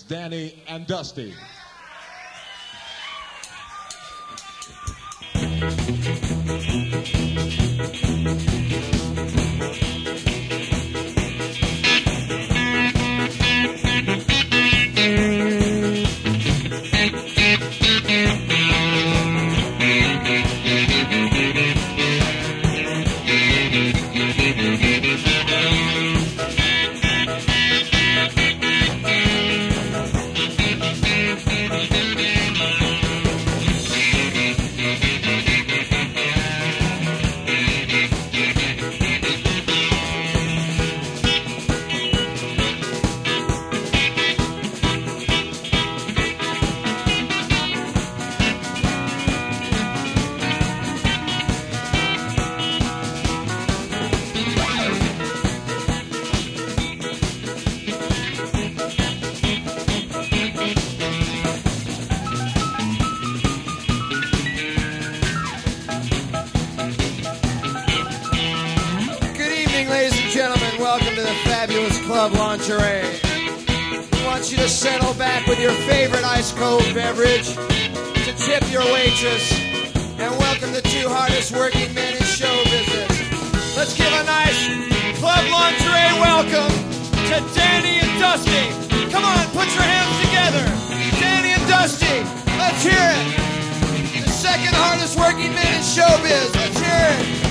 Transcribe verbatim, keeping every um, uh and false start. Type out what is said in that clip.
Danny and Dusty. Club Lingerie. We want you to settle back with your favorite ice-cold beverage, to tip your waitress, and welcome the two hardest working men in show business. Let's give a nice Club Lingerie welcome to Danny and Dusty. Come on, put your hands together. Danny and Dusty, let's hear it. The second hardest working men in showbiz. Let's hear it.